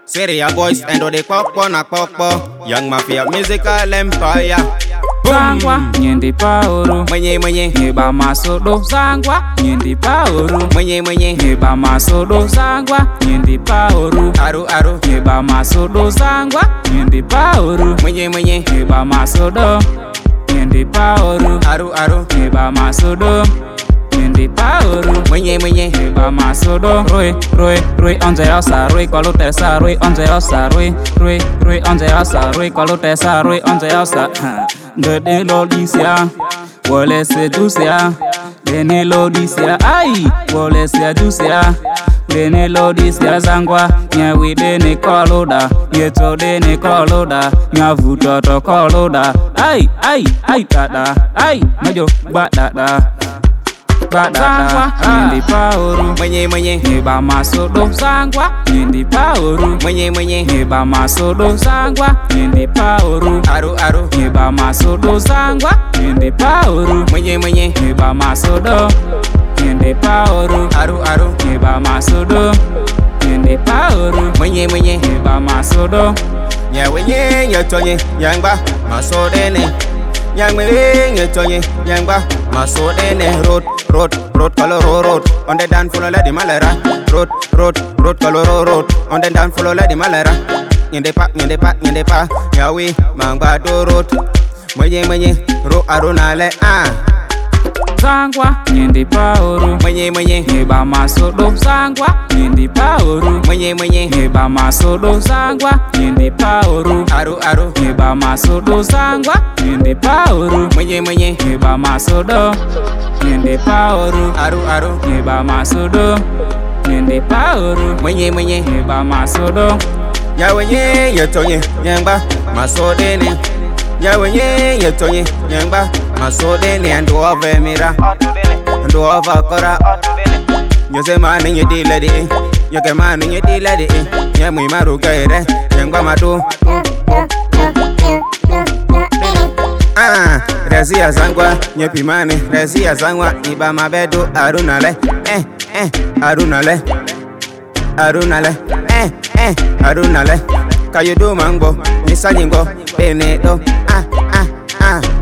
Syria boys endo de kpokpo na kpokpo. Young Mafia musical empire. Zangwa nyindi pauru Mwenye Nyeba masodo Zangwa nyindi pauru Mwenye Nyeba masodo Zangwa nyindi pauru Aru Nyeba masodo Zangwa nyindi pauru Mwenye Nyeba masodo nyindi pauru Aru Nyeba masodo nyindi pauru Mwenye Nyeba masodo Rui onje osa Rui kolute sa Rui onje osa Rui onje osa Rui kolute sa Rui onje osa Gede lodisia Wole se jusia Dene lodisia Ai Wole se jusia Dene lodisia Zangwa Nyewi dene koloda Yeto dene koloda Nyavuto to koloda Ai tada Ai majo badada Zangwa nyindi pauru Mwenye Nyeba masodo Zangwa nyindi pauru Mwenye Nyeba masodo Zangwa nyindi pauru Aru Nyeba masodo Zangwa nyindi pauru Mwenye Nyeba masodo nyindi pauru Aru Nyeba masodo nyindi pauru Mwenye Nyeba masodo Nyewenye nyetonye Yangba masodene Nyangwe nyetonye Yangba masodene Road color road On the dance floor let the malera Road color road On the dance floor let the malera Nyende pa Yawi mangba do road Mwenye ro arunale Zangwa nyindi pauru Mwenye Nyeba masodo Zangwa nyindi pauru Mwenye Nyeba masodo Zangwa nyindi pauru Aru Nyeba masodo Zangwa nyindi pauru Mwenye Nyeba masodo nyindi pauru Aru Nyeba masodo nyindi pauru Mwenye Nyeba masodo Nyawenye yetonye Yangba masodene Nyawenye yetonye Yangba masodene Ando ove mira Ando ova kora Nyose mani nyedi ledi Nyoke mani nyedi ledi Nyemwi maru gaire Yangba madu Rezia Zangwa Nyepi mani Rezia Zangwa Iba mabedu Arunale Arunale Arunale Kayudu mango Nisa nyingo Benedo